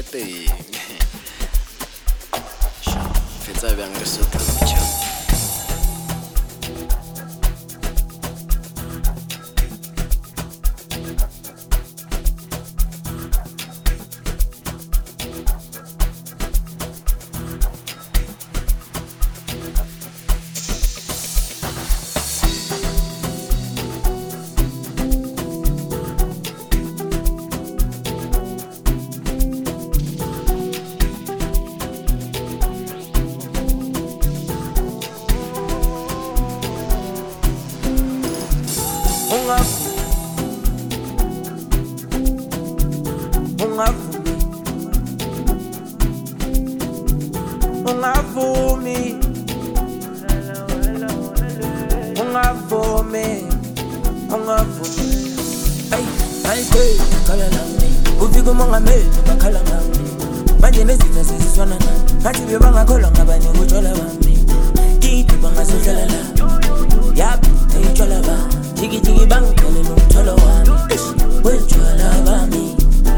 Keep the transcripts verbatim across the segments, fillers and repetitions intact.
teng. Fetsa bjang le Sotho motjha. Ungavumi, ungavumi, ungavumi. Ay, ay, hey, kala lami. Ufika umongameli bakhala ngami. Manje nezitha seziswana nami. Ngathi bebangakholwa ngabanye utshwala bami. Kithi bangasohlala la. Yap, eyitshwala ba. Jiki jiki bangithole nomtholo wami. Wetshwala bami.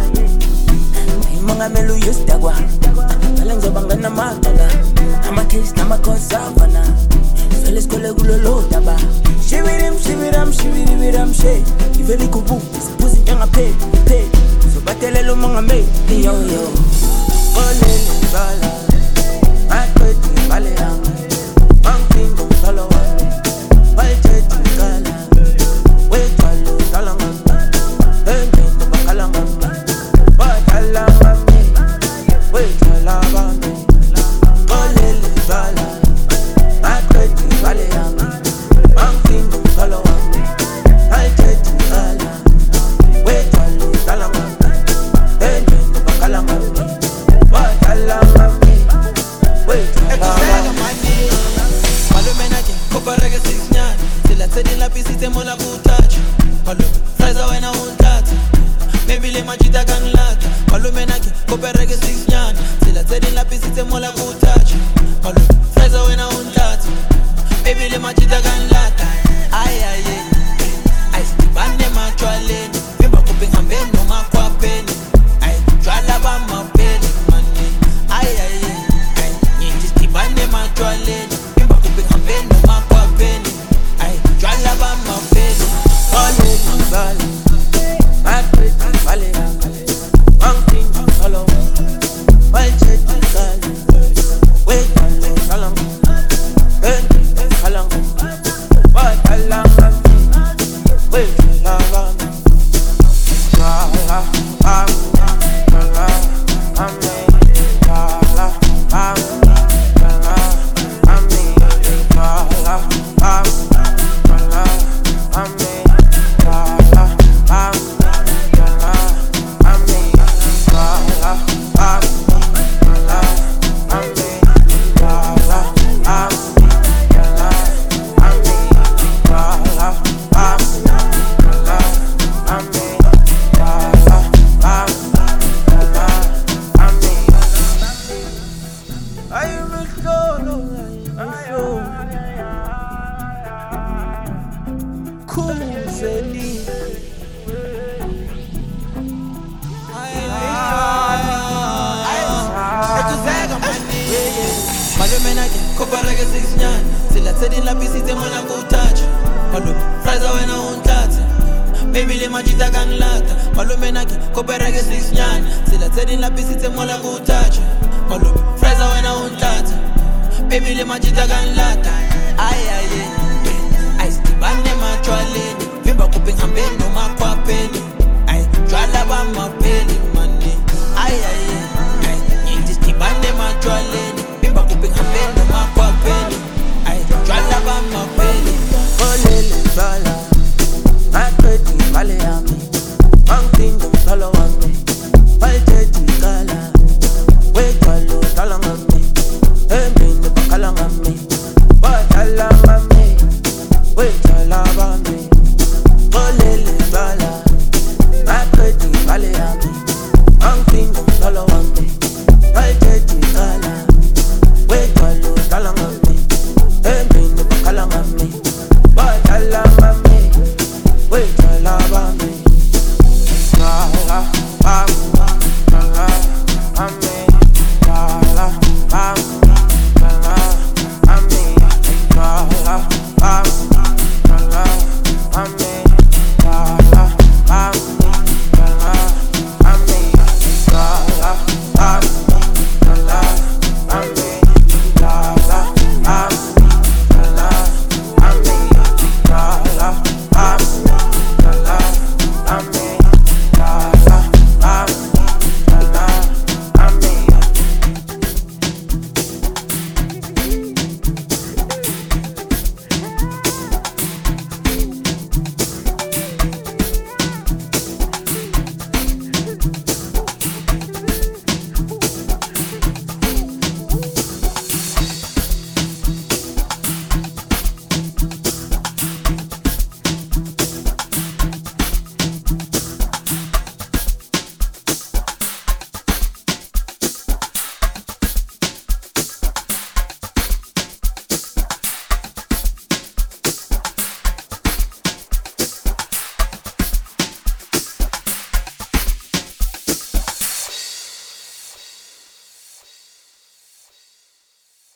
Umongameli uyisdakwa. Ngizoba ngamaqala ama-case nama-consavana vele sikhole kulolo daba shibirim shibiram shibiribiram she ivele ikubumbi siphuza njengaphe phe zobatelela umongameli iyoyo olele bala aqedwe ibale yami angiphinda umthwalo wami wayithethe ikala wethwala udlala ngami engqondo bakhala ngami badlala ngami wethwala bami olele bala aqedwe ibale yami angiphinda umthwalo wami wayithethe ikala wethwala udlala ngami engqondo bakhala ngami badlala ngami wethwala bami malume nake kopareke sisinyana silatheni lapho isithe mola kuthatha malume fraza wena unthatha maybe le majita kangilata malume nake kopareke sisinyana silatheni lapho isithe mola kuthatha malume fraza wena unthatha maybe le majita kangilata ay ay ay sidibane matshwaleni vimba kuphi ngihambe noma kwapheni ay jwala bamapheli mani ay ay ay ngithi sidibane matshwaleni vimba kuphi ngihambe noma kwapheni ay jwala bamapheli olele bala aqedwe ibale yami angiphinda umthwalo wami wayithethe ikala wethwala udlala ngami engqondo bakhala ngami badlala ngami wethwala bami jwala bami jwala bami jwala bami jwala bami jwala bami jwala bami jwala bami jwala bami jwala bami jwala bami jwala bami jwala bami jwala bami jwala bami jwala bami jwala bami ayo mihlolo ayo khuzeli malume nake kopareke sisinyana silatheni lapho isithe mola kuthatha malume fraza wena unthatha maybe le majita kangilata malume nake kopareke sisinyana silatheni lapho isithe mola kuthatha malume fraza wena unthatha maybe le majita kangilata ay ay ay sidibane matshwaleni vimba kuphi ngihambe noma kwapheni ay jwala bamapheli mani ay ay ay ngithi sidibane matshwaleni